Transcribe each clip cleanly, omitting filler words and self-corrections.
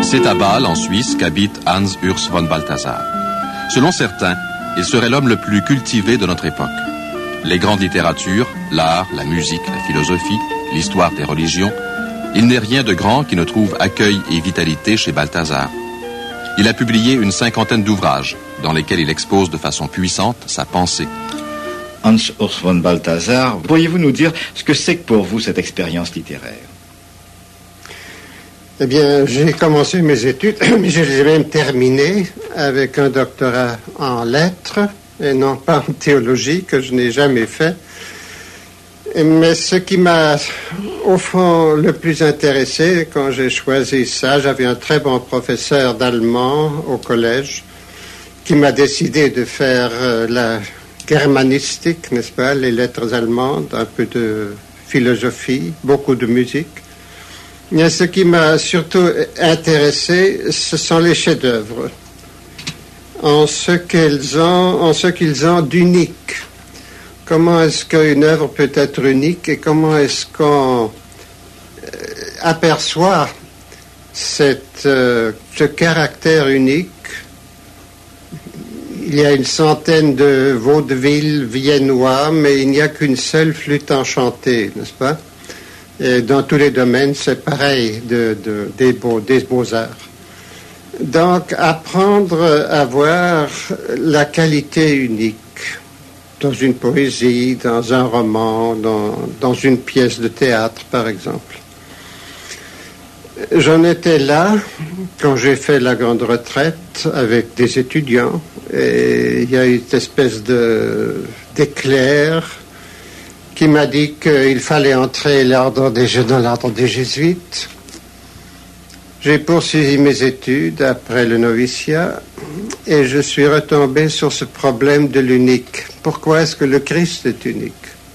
C'est à Bâle, en Suisse, qu'habite Hans Urs von Balthasar. Selon certains, il serait l'homme le plus cultivé de notre époque. Les grandes littératures, l'art, la musique, la philosophie, l'histoire des religions, il n'est rien de grand qui ne trouve accueil et vitalité chez Balthasar. Il a publié une 50aine d'ouvrages dans lesquels il expose de façon puissante sa pensée. Hans Urs von Balthasar, pourriez-vous nous dire ce que c'est que pour vous cette expérience littéraire? Eh bien, j'ai commencé mes études, mais je les ai même terminées avec un doctorat en lettres et non pas en théologie, que je n'ai jamais fait. Mais ce qui m'a, au fond, le plus intéressé quand j'ai choisi ça, j'avais un très bon professeur d'allemand au collège qui m'a décidé de faire la germanistique, n'est-ce pas, les lettres allemandes, un peu de philosophie, beaucoup de musique. Mais ce qui m'a surtout intéressé, ce sont les chefs-d'œuvre, en ce qu'ils ont d'unique. Comment est-ce qu'une œuvre peut être unique et comment est-ce qu'on aperçoit ce caractère unique? Il y a une centaine de vaudevilles viennois, mais il n'y a qu'une seule flûte enchantée, n'est-ce pas? Et dans tous les domaines, c'est pareil des beaux-arts. Donc, apprendre à voir la qualité unique dans une poésie, dans un roman, dans une pièce de théâtre, par exemple. J'en étais là quand j'ai fait la grande retraite avec des étudiants, et il y a eu une espèce d'éclair qui m'a dit qu'il fallait entrer dans l'ordre des jésuites. J'ai poursuivi mes études après le noviciat et je suis retombé sur ce problème de l'unique. Pourquoi est-ce que le Christ est unique?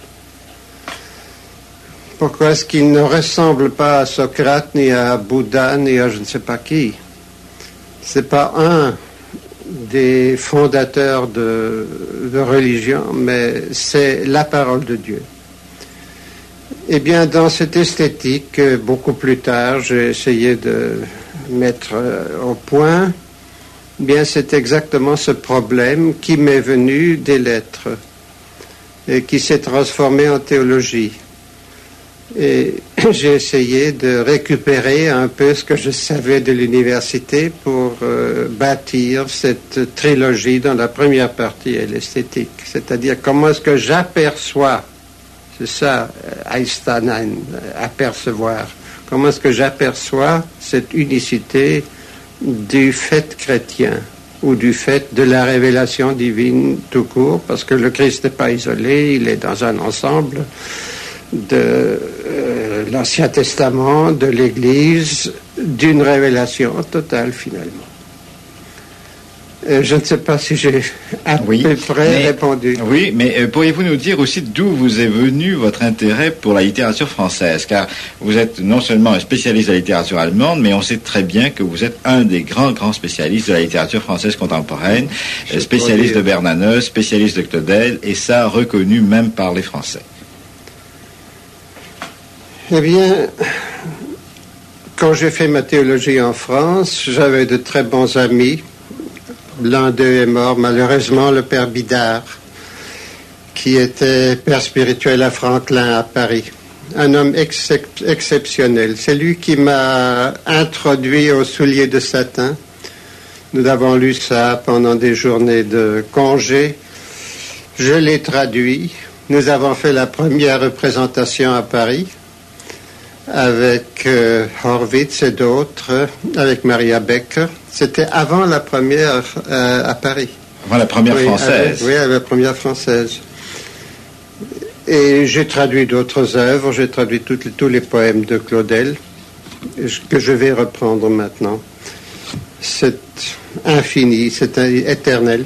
Pourquoi est-ce qu'il ne ressemble pas à Socrate, ni à Bouddha, ni à je ne sais pas qui? C'est pas un des fondateurs de religion, mais c'est la parole de Dieu. Eh bien, dans cette esthétique, beaucoup plus tard, j'ai essayé de mettre au point. Eh bien, c'est exactement ce problème qui m'est venu des lettres et qui s'est transformé en théologie. Et j'ai essayé de récupérer un peu ce que je savais de l'université pour bâtir cette trilogie dont la première partie est l'esthétique. C'est-à-dire comment est-ce que j'aperçois, c'est ça, Einstein, apercevoir, comment est-ce que j'aperçois cette unicité du fait chrétien ou du fait de la révélation divine tout court, parce que le Christ n'est pas isolé, il est dans un ensemble de l'Ancien Testament, de l'Église, d'une révélation totale finalement. Je ne sais pas si j'ai à peu près répondu. Oui, mais pourriez-vous nous dire aussi d'où vous est venu votre intérêt pour la littérature française? Car vous êtes non seulement un spécialiste de la littérature allemande, mais on sait très bien que vous êtes un des grands spécialistes de la littérature française contemporaine, spécialiste de Bernanos, spécialiste de Claudel, et ça reconnu même par les Français. Eh bien, quand j'ai fait ma théologie en France, j'avais de très bons amis. L'un d'eux est mort, malheureusement, le père Bidard, qui était père spirituel à Franklin, à Paris. Un homme exceptionnel. C'est lui qui m'a introduit aux souliers de satin. Nous avons lu ça pendant des journées de congé. Je l'ai traduit. Nous avons fait la première représentation à Paris avec Horwitz et d'autres, avec Maria Becker. C'était avant la première à Paris. Avant la première française. Avec la première française. Et j'ai traduit d'autres œuvres, j'ai traduit tous les poèmes de Claudel, que je vais reprendre maintenant. C'est infini, c'est éternel.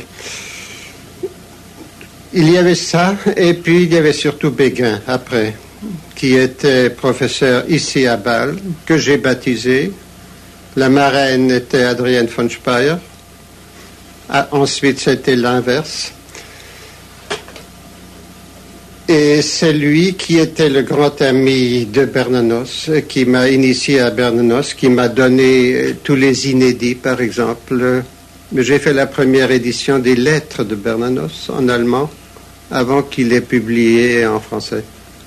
Il y avait ça, et puis il y avait surtout Béguin, après, qui était professeur ici à Bâle, que j'ai baptisé. La marraine était Adrienne von Speyer. Ensuite, c'était l'inverse. Et c'est lui qui était le grand ami de Bernanos, qui m'a initié à Bernanos, qui m'a donné tous les inédits, par exemple. J'ai fait la première édition des lettres de Bernanos en allemand, avant qu'il ait publié en français.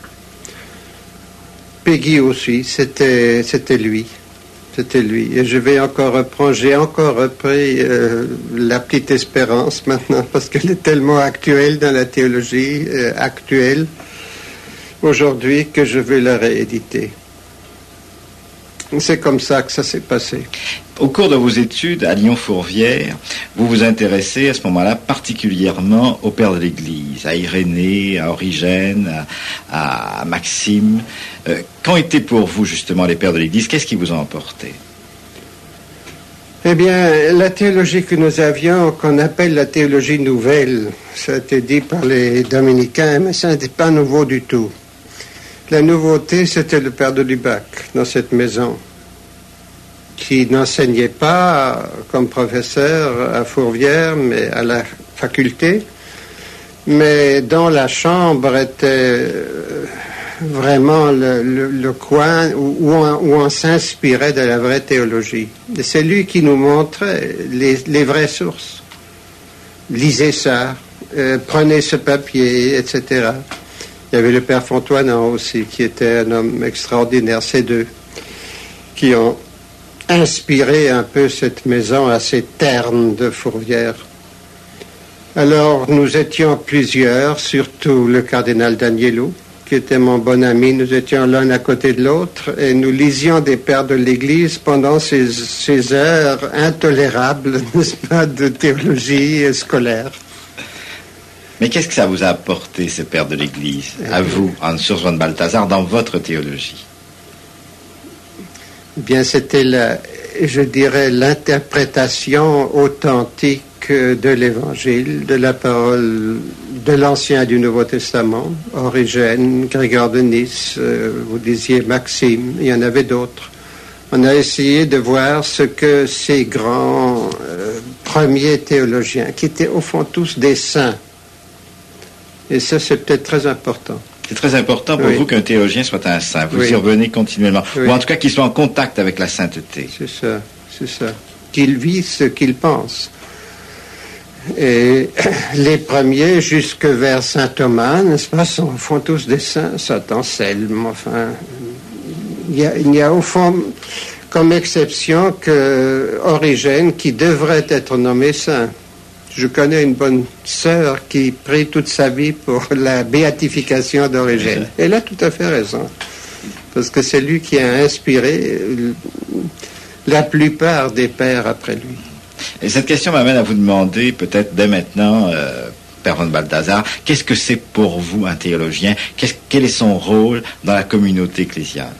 Peggy aussi, c'était lui. C'était lui. Et j'ai encore repris La Petite Espérance maintenant, parce qu'elle est tellement actuelle dans la théologie actuelle aujourd'hui que je vais la rééditer. C'est comme ça que ça s'est passé. Au cours de vos études à Lyon-Fourvière, vous vous intéressez à ce moment-là particulièrement aux pères de l'Église, à Irénée, à Origène, à Maxime. Qu'ont été pour vous justement les pères de l'Église? Qu'est-ce qui vous a emporté? Eh bien, la théologie que nous avions, qu'on appelle la théologie nouvelle, ça a été dit par les dominicains, mais ça n'était pas nouveau du tout. La nouveauté, c'était le père de Lubac dans cette maison, qui n'enseignait pas comme professeur à Fourvière, mais à la faculté, mais dont la chambre était vraiment le coin où on s'inspirait de la vraie théologie. Et c'est lui qui nous montrait les vraies sources. Lisez ça, prenez ce papier, etc. Il y avait le père Fontoinan aussi, qui était un homme extraordinaire, ces deux, qui ont inspiré un peu cette maison assez terne de Fourvière. Alors, nous étions plusieurs, surtout le cardinal Danielou, qui était mon bon ami. Nous étions l'un à côté de l'autre et nous lisions des pères de l'Église pendant ces heures intolérables, n'est-ce pas, de théologie scolaire. Mais qu'est-ce que ça vous a apporté, ces pères de l'Église, à vous, Hans Urs von Balthasar, dans votre théologie? Eh bien, c'était, je dirais, l'interprétation authentique de l'Évangile, de la parole de l'Ancien et du Nouveau Testament, Origène, Grégor de Nice, vous disiez Maxime, il y en avait d'autres. On a essayé de voir ce que ces grands premiers théologiens, qui étaient au fond tous des saints, et ça c'est peut-être très important. C'est très important pour vous qu'un théologien soit un saint. Vous y revenez continuellement. Oui. Ou en tout cas qu'il soit en contact avec la sainteté. C'est ça. Qu'il vit ce qu'il pense. Et les premiers, jusque vers saint Thomas, n'est-ce pas, font tous des saints. Saint Anselme, enfin. Il y a au fond, comme exception, que Origène, qui devrait être nommé saint. Je connais une bonne sœur qui prie toute sa vie pour la béatification d'Origène. Elle a tout à fait raison. Parce que c'est lui qui a inspiré la plupart des pères après lui. Et cette question m'amène à vous demander, peut-être dès maintenant, Père von Balthasar, qu'est-ce que c'est pour vous un théologien? Quel est son rôle dans la communauté ecclésiale?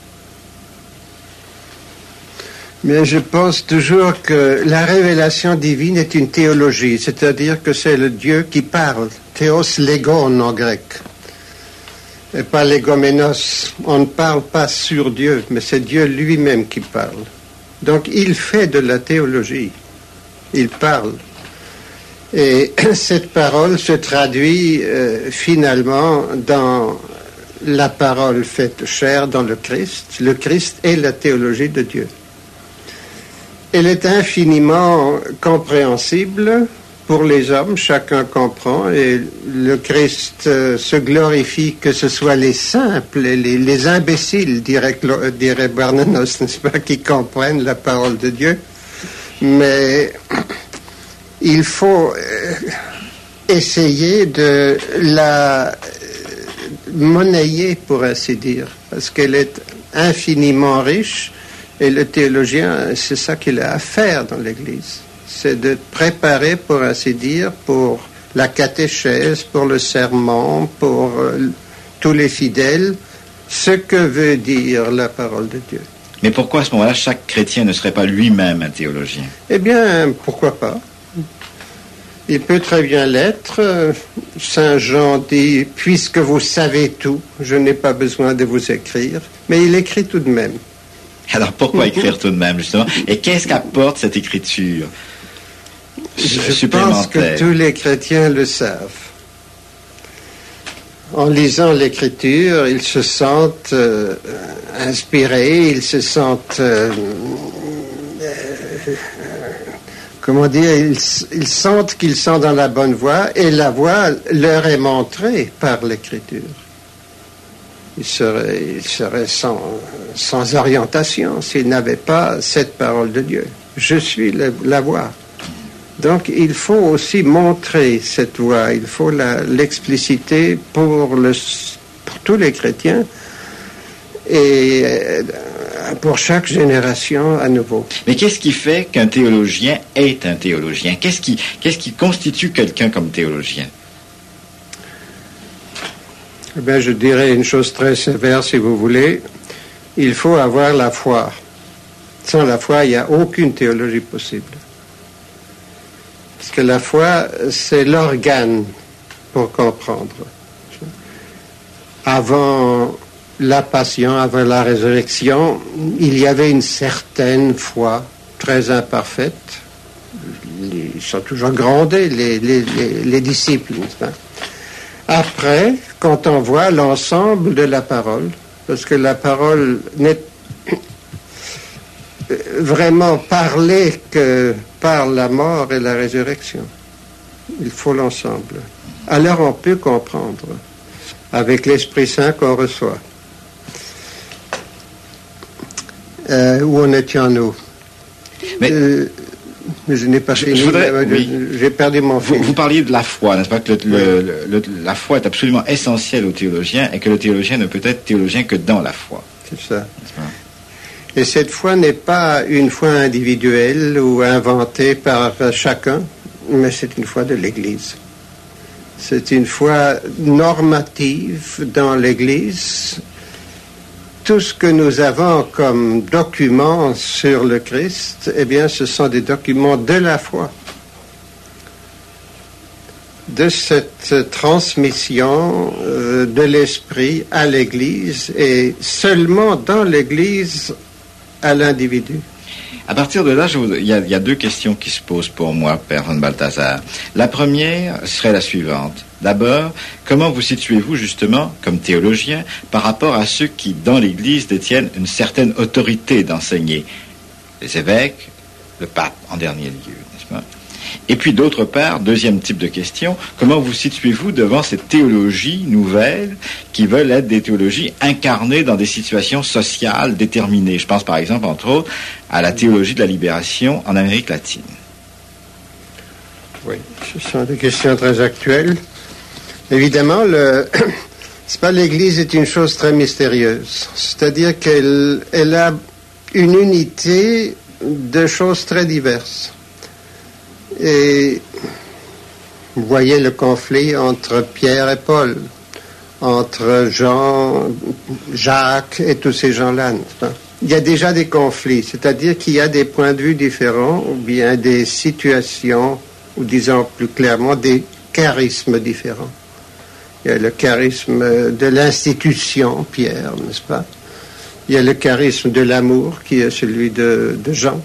Mais je pense toujours que la révélation divine est une théologie, c'est-à-dire que c'est le Dieu qui parle, théos legon en grec, et pas legomenos. On ne parle pas sur Dieu, mais c'est Dieu lui-même qui parle. Donc il fait de la théologie, il parle. Et cette parole se traduit finalement dans la parole faite chair dans le Christ. Le Christ est la théologie de Dieu. Elle est infiniment compréhensible pour les hommes, chacun comprend, et le Christ se glorifie, que ce soit les simples, les imbéciles, dirait Bernanos, n'est-ce pas, qui comprennent la parole de Dieu. Mais il faut essayer de la monnayer, pour ainsi dire, parce qu'elle est infiniment riche. Et le théologien, c'est ça qu'il a à faire dans l'Église. C'est de préparer, pour ainsi dire, pour la catéchèse, pour le sermon, pour tous les fidèles, ce que veut dire la parole de Dieu. Mais pourquoi à ce moment-là, chaque chrétien ne serait pas lui-même un théologien? Eh bien, pourquoi pas? Il peut très bien l'être. Saint Jean dit, puisque vous savez tout, je n'ai pas besoin de vous écrire. Mais il écrit tout de même. Alors pourquoi écrire tout de même, justement? Et qu'est-ce qu'apporte cette écriture supplémentaire? Je pense que tous les chrétiens le savent. en lisant l'écriture, ils se sentent inspirés, ils se sentent, ils sentent qu'ils sont dans la bonne voie, et la voie leur est montrée par l'écriture. Ils seraient sans orientation s'ils n'avaient pas cette parole de Dieu. Je suis la voie. Donc il faut aussi montrer cette voie, il faut l'expliciter pour tous les chrétiens et pour chaque génération à nouveau. Mais qu'est-ce qui fait qu'un théologien est un théologien? Qu'est-ce qui constitue quelqu'un comme théologien? Eh bien, je dirais une chose très sévère, si vous voulez. Il faut avoir la foi. Sans la foi, il n'y a aucune théologie possible. Parce que la foi, c'est l'organe pour comprendre. Avant la passion, avant la résurrection, il y avait une certaine foi très imparfaite. Ils sont toujours grondés, les disciples, n'est-ce pas? Après, quand on voit l'ensemble de la parole, parce que la parole n'est vraiment parlée que par la mort et la résurrection. Il faut l'ensemble. Alors on peut comprendre avec l'Esprit Saint qu'on reçoit. Où en étions-nous? Mais je n'ai pas fini. J'ai perdu mon fil. Vous parliez de la foi, n'est-ce pas, que la foi est absolument essentielle au théologien et que le théologien ne peut être théologien que dans la foi. C'est ça. Et cette foi n'est pas une foi individuelle ou inventée par chacun, mais c'est une foi de l'Église. C'est une foi normative dans l'Église. Tout ce que nous avons comme documents sur le Christ, eh bien, ce sont des documents de la foi. De cette transmission de l'Esprit à l'Église et seulement dans l'Église à l'individu. À partir de là, il y a deux questions qui se posent pour moi, Père von Balthasar. La première serait la suivante. D'abord, comment vous situez-vous justement comme théologien par rapport à ceux qui, dans l'Église, détiennent une certaine autorité d'enseigner? Les évêques, le pape en dernier lieu, n'est-ce pas? Et puis d'autre part, deuxième type de question, comment vous situez-vous devant ces théologies nouvelles qui veulent être des théologies incarnées dans des situations sociales déterminées? Je pense par exemple, entre autres, à la théologie de la libération en Amérique latine. Oui, ce sont des questions très actuelles. Évidemment, c'est pas l'Église est une chose très mystérieuse. C'est-à-dire qu'elle a une unité de choses très diverses. Et vous voyez le conflit entre Pierre et Paul, entre Jean, Jacques et tous ces gens-là. Il y a déjà des conflits, c'est-à-dire qu'il y a des points de vue différents ou bien des situations, ou disons plus clairement, des charismes différents. Il y a le charisme de l'institution, Pierre, n'est-ce pas? Il y a le charisme de l'amour, qui est celui de Jean.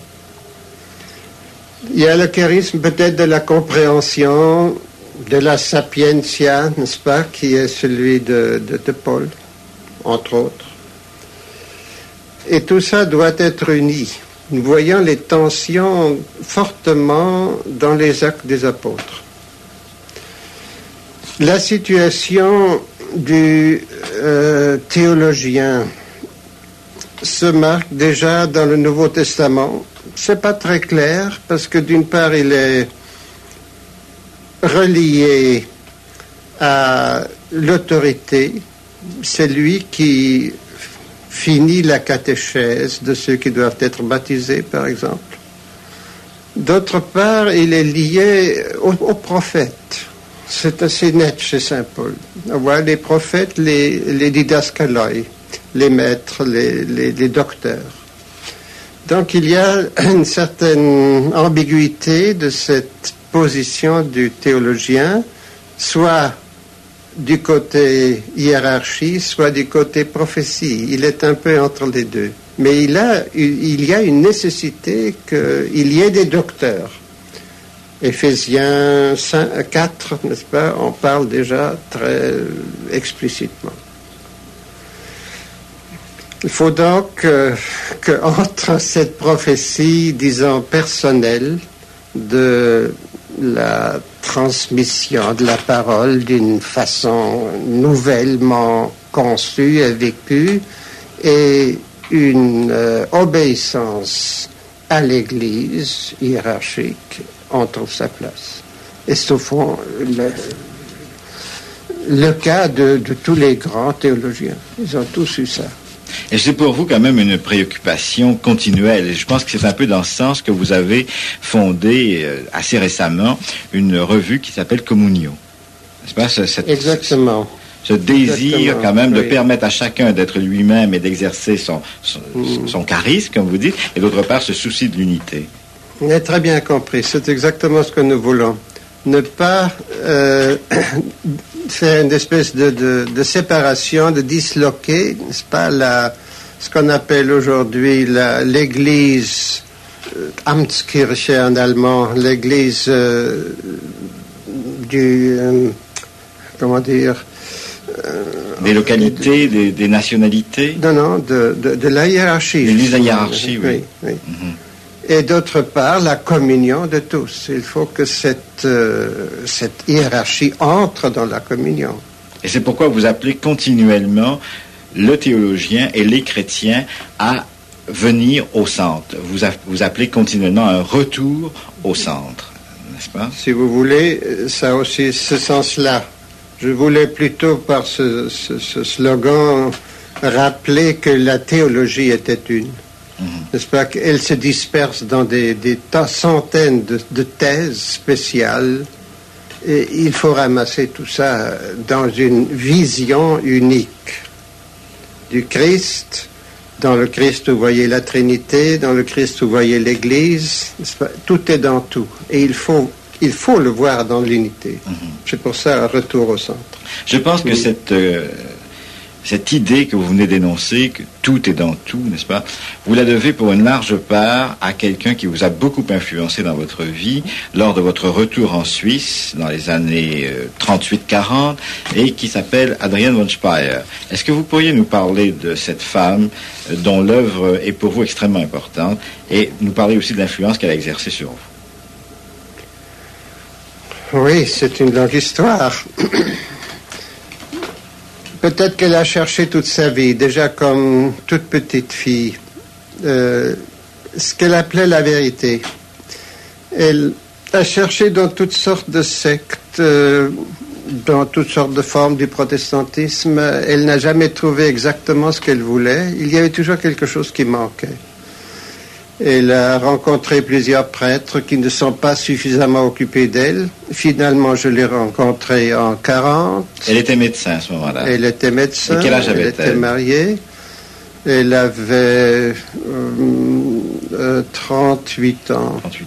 Il y a le charisme peut-être de la compréhension, de la sapientia, n'est-ce pas, qui est celui de Paul, entre autres. Et tout ça doit être uni. Nous voyons les tensions fortement dans les actes des apôtres. La situation du théologien se marque déjà dans le Nouveau Testament. C'est pas très clair parce que d'une part il est relié à l'autorité, c'est lui qui finit la catéchèse de ceux qui doivent être baptisés, par exemple. D'autre part, il est lié aux prophètes. C'est assez net chez saint Paul. Voilà, les prophètes, les didaskaloi, les maîtres, les docteurs. Donc il y a une certaine ambiguïté de cette position du théologien, soit du côté hiérarchie, soit du côté prophétie. Il est un peu entre les deux. Mais il y a une nécessité qu'il y ait des docteurs. Éphésiens 4, n'est-ce pas, on parle déjà très explicitement. Il faut donc qu'entre cette prophétie, disons, personnelle de la transmission de la parole d'une façon nouvellement conçue et vécue et une obéissance à l'Église hiérarchique, on trouve sa place. Et c'est au fond le cas de tous les grands théologiens. Ils ont tous eu ça. Et c'est pour vous quand même une préoccupation continuelle. Et je pense que c'est un peu dans ce sens que vous avez fondé assez récemment une revue qui s'appelle Communio. N'est-ce pas? Exactement. Ce désir quand même de permettre à chacun d'être lui-même et d'exercer son charisme, comme vous dites, et d'autre part ce souci de l'unité. Vous avez très bien compris. C'est exactement ce que nous voulons. Ne pas faire une espèce de séparation, de disloquer, n'est-ce pas, ce qu'on appelle aujourd'hui l'Église Amtskirche en allemand, l'Église comment dire, des localités, des nationalités. Non, de la hiérarchie. De la hiérarchie, oui. Et d'autre part, la communion de tous. Il faut que cette hiérarchie entre dans la communion. Et c'est pourquoi vous appelez continuellement le théologien et les chrétiens à venir au centre. Vous appelez continuellement un retour au centre, n'est-ce pas? Si vous voulez, ça a aussi ce sens-là. Je voulais plutôt, par ce slogan, rappeler que la théologie était une. N'est-ce pas, qu'elle se disperse dans des centaines de thèses spéciales, et il faut ramasser tout ça dans une vision unique du Christ. Dans le Christ, vous voyez la Trinité, dans le Christ, vous voyez l'Église, n'est-ce pas? Tout est dans tout, et il faut le voir dans l'unité. C'est pour ça un retour au centre. Je pense que cette idée que vous venez d'énoncer, que tout est dans tout, n'est-ce pas, vous la devez pour une large part à quelqu'un qui vous a beaucoup influencé dans votre vie lors de votre retour en Suisse dans les années 38-40 et qui s'appelle Adrienne von Speyer. Est-ce que vous pourriez nous parler de cette femme dont l'œuvre est pour vous extrêmement importante et nous parler aussi de l'influence qu'elle a exercée sur vous? Oui, c'est une longue histoire. Peut-être qu'elle a cherché toute sa vie, déjà comme toute petite fille, ce qu'elle appelait la vérité. Elle a cherché dans toutes sortes de sectes, dans toutes sortes de formes du protestantisme. Elle n'a jamais trouvé exactement ce qu'elle voulait. Il y avait toujours quelque chose qui manquait. Elle a rencontré plusieurs prêtres qui ne sont pas suffisamment occupés d'elle. Finalement, je l'ai rencontrée en 40. Elle était médecin à ce moment-là. Elle était médecin. Et quel âge avait-elle? Elle était mariée. Elle avait 38 ans. 38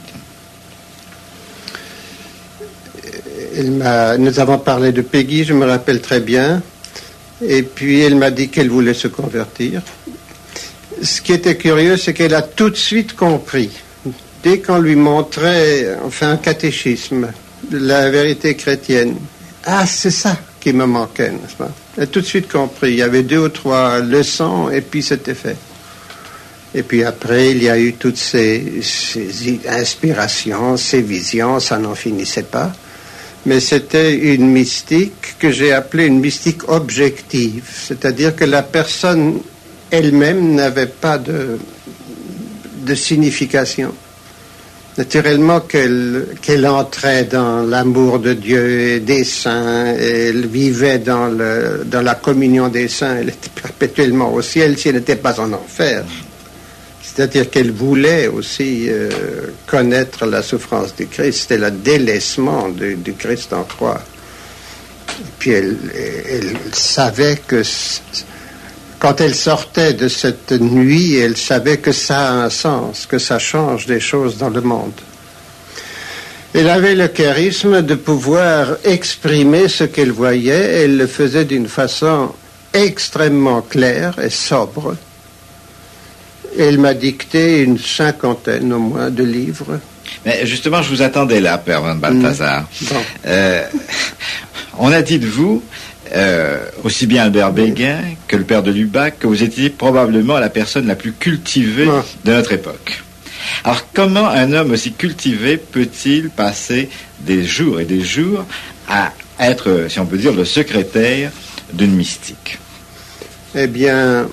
ans. Nous avons parlé de Peggy, je me rappelle très bien. Et puis, elle m'a dit qu'elle voulait se convertir. Ce qui était curieux, c'est qu'elle a tout de suite compris. Dès qu'on lui montrait, un catéchisme de la vérité chrétienne, c'est ça qui me manquait, n'est-ce pas? Elle a tout de suite compris. Il y avait 2 ou 3 leçons et puis c'était fait. Et puis après, il y a eu toutes ces inspirations, ces visions, ça n'en finissait pas. Mais c'était une mystique que j'ai appelée une mystique objective, c'est-à-dire que la personne elle-même n'avait pas de signification. Naturellement qu'elle entrait dans l'amour de Dieu et des saints, et elle vivait dans la communion des saints, elle était perpétuellement au ciel si elle n'était pas en enfer. C'est-à-dire qu'elle voulait aussi connaître la souffrance du Christ, c'était le délaissement du Christ en croix. Et puis elle savait que quand elle sortait de cette nuit, elle savait que ça a un sens, que ça change des choses dans le monde. Elle avait le charisme de pouvoir exprimer ce qu'elle voyait. Elle le faisait d'une façon extrêmement claire et sobre. Elle m'a dicté une 50aine au moins de livres. Mais justement, je vous attendais là, Père von Balthasar. Bon. On a dit de vous, aussi bien Albert Béguin que le père de Lubac, que vous étiez probablement la personne la plus cultivée de notre époque. Alors, comment un homme aussi cultivé peut-il passer des jours et des jours à être, si on peut dire, le secrétaire d'une mystique? Eh bien,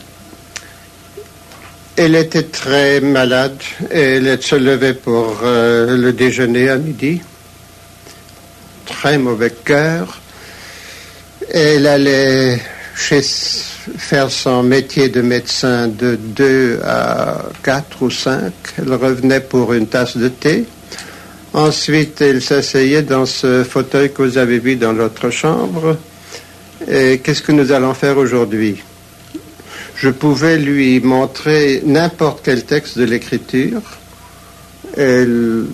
elle était très malade et elle se levait pour le déjeuner à midi. Très mauvais cœur. Elle allait faire son métier de médecin de 2 à 4 ou 5. Elle revenait pour une tasse de thé. Ensuite, elle s'asseyait dans ce fauteuil que vous avez vu dans l'autre chambre. Et qu'est-ce que nous allons faire aujourd'hui? Je pouvais lui montrer n'importe quel texte de l'écriture. Elle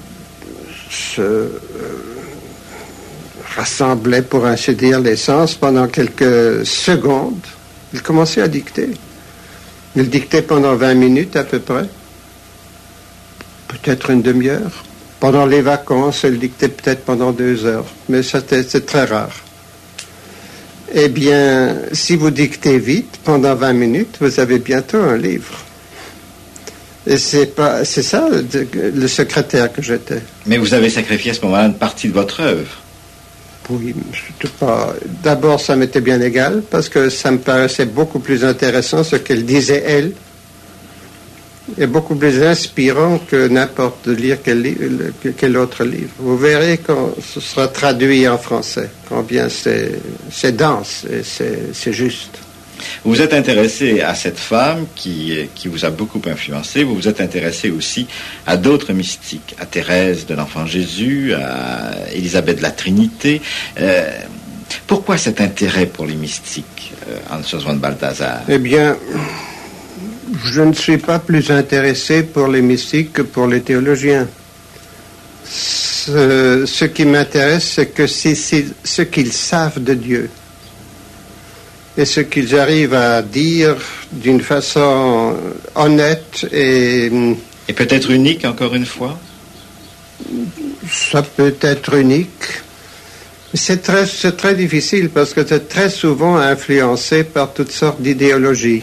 se rassemblait, pour ainsi dire, les sens pendant quelques secondes. Il commençait à dicter. Il dictait pendant 20 minutes à peu près. Peut-être une demi-heure. Pendant les vacances, elle dictait peut-être pendant 2 heures. Mais c'est très rare. Eh bien, si vous dictez vite, pendant 20 minutes, vous avez bientôt un livre. Et c'est ça le secrétaire que j'étais. Mais vous avez sacrifié à ce moment-là une partie de votre œuvre. Oui, pas. D'abord, ça m'était bien égal, parce que ça me paraissait beaucoup plus intéressant ce qu'elle disait, elle, et beaucoup plus inspirant que n'importe lire quel autre livre. Vous verrez quand ce sera traduit en français, combien c'est dense et c'est juste. Vous vous êtes intéressé à cette femme qui vous a beaucoup influencé. Vous vous êtes intéressé aussi à d'autres mystiques, à Thérèse de l'Enfant Jésus, à Élisabeth de la Trinité. Pourquoi cet intérêt pour les mystiques, Hans Urs von Balthasar? Eh bien, je ne suis pas plus intéressé pour les mystiques que pour les théologiens. Ce qui m'intéresse, c'est que c'est ce qu'ils savent de Dieu. Et ce qu'ils arrivent à dire d'une façon honnête et peut-être unique, encore une fois? Ça peut être unique. C'est très difficile parce que c'est très souvent influencé par toutes sortes d'idéologies.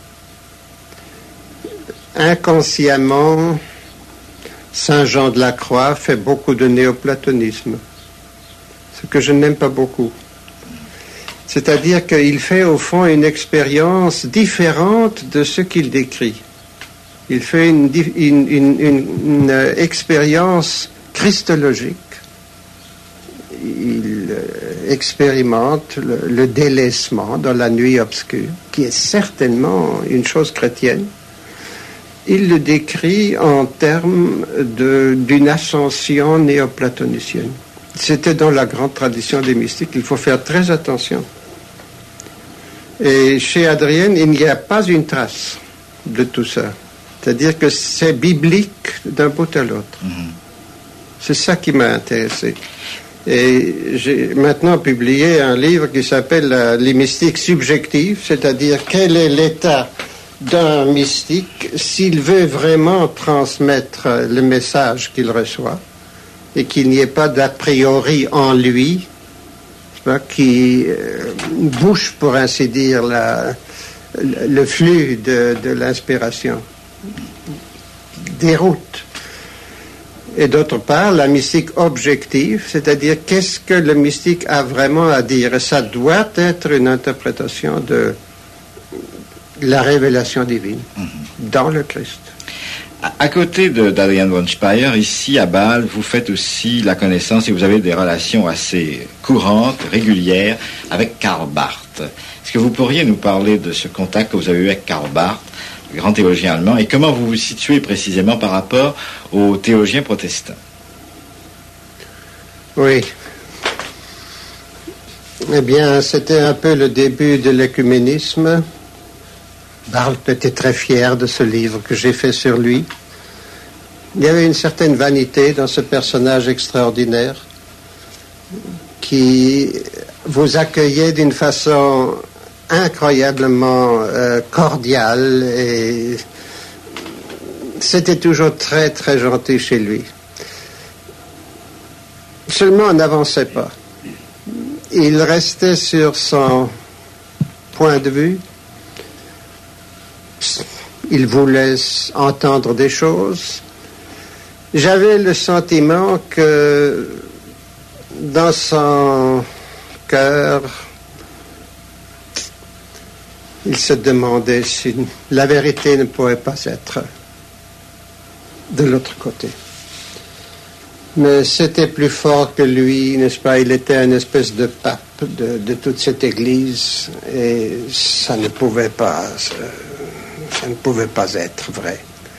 Inconsciemment, Saint Jean de la Croix fait beaucoup de néoplatonisme, ce que je n'aime pas beaucoup. C'est-à-dire qu'il fait au fond une expérience différente de ce qu'il décrit. Il fait une expérience christologique. Il expérimente le délaissement dans la nuit obscure, qui est certainement une chose chrétienne. Il le décrit en termes d'une ascension néoplatonicienne. C'était dans la grande tradition des mystiques. Il faut faire très attention. Et chez Adrienne, il n'y a pas une trace de tout ça. C'est-à-dire que c'est biblique d'un bout à l'autre. C'est ça qui m'a intéressé. Et j'ai maintenant publié un livre qui s'appelle Les mystiques subjectifs, c'est-à-dire quel est l'état d'un mystique s'il veut vraiment transmettre le message qu'il reçoit et qu'il n'y ait pas d'a priori en lui qui bouche, pour ainsi dire, le flux de l'inspiration, déroute. Et d'autre part, la mystique objective, c'est-à-dire qu'est-ce que le mystique a vraiment à dire. Et ça doit être une interprétation de la révélation divine dans le Christ. À côté d'Adrian von Speyer, ici à Bâle, vous faites aussi la connaissance et vous avez des relations assez courantes, régulières avec Karl Barth. Est-ce que vous pourriez nous parler de ce contact que vous avez eu avec Karl Barth, le grand théologien allemand, et comment vous vous situez précisément par rapport aux théologiens protestants? Oui. Eh bien, c'était un peu le début de l'écuménisme. Barth était très fier de ce livre que j'ai fait sur lui. Il y avait une certaine vanité dans ce personnage extraordinaire qui vous accueillait d'une façon incroyablement cordiale et c'était toujours très, très gentil chez lui. Seulement, on n'avançait pas. Il restait sur son point de vue. Il voulait entendre des choses. J'avais le sentiment que dans son cœur, il se demandait si la vérité ne pourrait pas être de l'autre côté. Mais c'était plus fort que lui, n'est-ce pas? Il était une espèce de pape de toute cette Église et ça ne pouvait pas être vrai.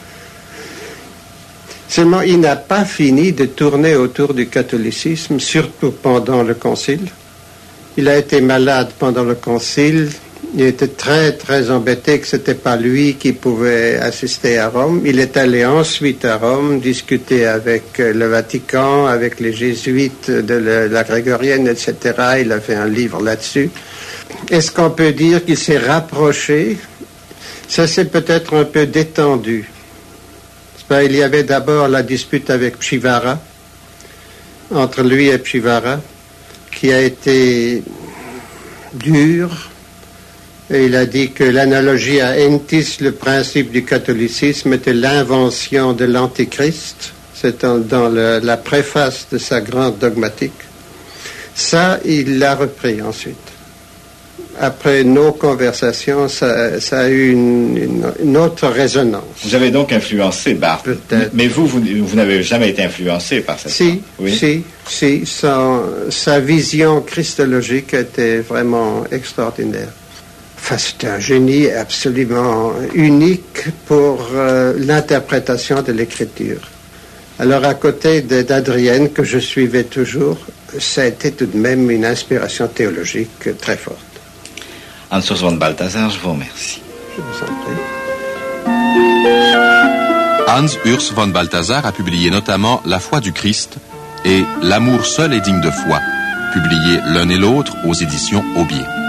Seulement, il n'a pas fini de tourner autour du catholicisme, surtout pendant le concile. Il a été malade pendant le concile. Il était très, très embêté que ce n'était pas lui qui pouvait assister à Rome. Il est allé ensuite à Rome, discuter avec le Vatican, avec les jésuites de la grégorienne, etc. Il a fait un livre là-dessus. Est-ce qu'on peut dire qu'il s'est rapproché? Ça s'est peut-être un peu détendu. Il y avait d'abord la dispute avec Pchivara, entre lui et Pchivara, qui a été dure. Et il a dit que l'analogie à Entis, le principe du catholicisme, était l'invention de l'Antichrist. C'est dans la préface de sa grande dogmatique. Ça, il l'a repris ensuite. Après nos conversations, ça a eu une autre résonance. Vous avez donc influencé Barthes. Peut-être. Mais vous n'avez jamais été influencé par cette femme. Si. Sa vision christologique était vraiment extraordinaire. Enfin, c'était un génie absolument unique pour l'interprétation de l'écriture. Alors, à côté d'Adrienne, que je suivais toujours, ça a été tout de même une inspiration théologique très forte. Hans Urs von Balthasar, je vous remercie. Je vous en prie. Hans Urs von Balthasar a publié notamment La foi du Christ et L'amour seul est digne de foi, publiés l'un et l'autre aux éditions Aubier.